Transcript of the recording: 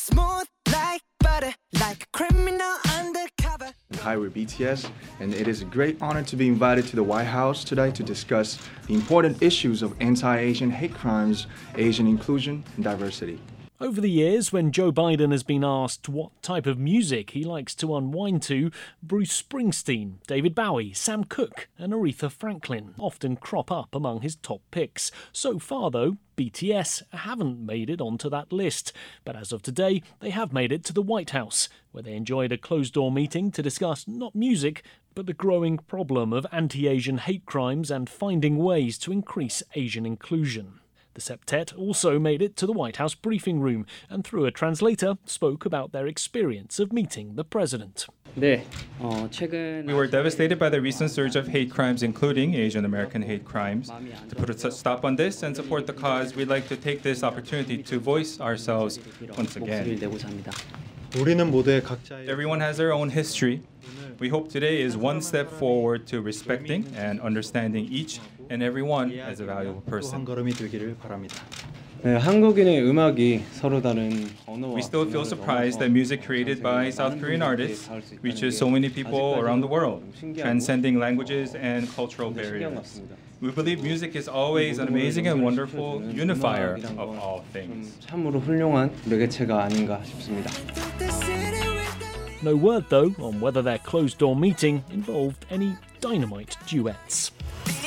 smooth like butter, like a criminal undercover. Hi, we're BTS, and it is a great honor to be invited to the White House today to discuss the important issues of anti-Asian hate crimes, Asian inclusion, and diversity. Over the years, when Joe Biden has been asked what type of music he likes to unwind to, Bruce Springsteen, David Bowie, Sam Cooke and Aretha Franklin often crop up among his top picks. So far, though, BTS haven't made it onto that list. But as of today, they have made it to the White House, where they enjoyed a closed-door meeting to discuss not music, but the growing problem of anti-Asian hate crimes and finding ways to increase Asian inclusion. The septet also made it to the White House briefing room and through a translator spoke about their experience of meeting the president. We were devastated by the recent surge of hate crimes, including Asian American hate crimes. To put a stop on this and support the cause, we'd like to take this opportunity to voice ourselves once again. Everyone has their own history. We hope today is one step forward to respecting and understanding each and everyone as a valuable person. We still feel surprised that music created by South Korean artists reaches so many people around the world, transcending languages and cultural barriers. We believe music is always an amazing and wonderful unifier of all things. No word, though, on whether their closed-door meeting involved any Dynamite duets.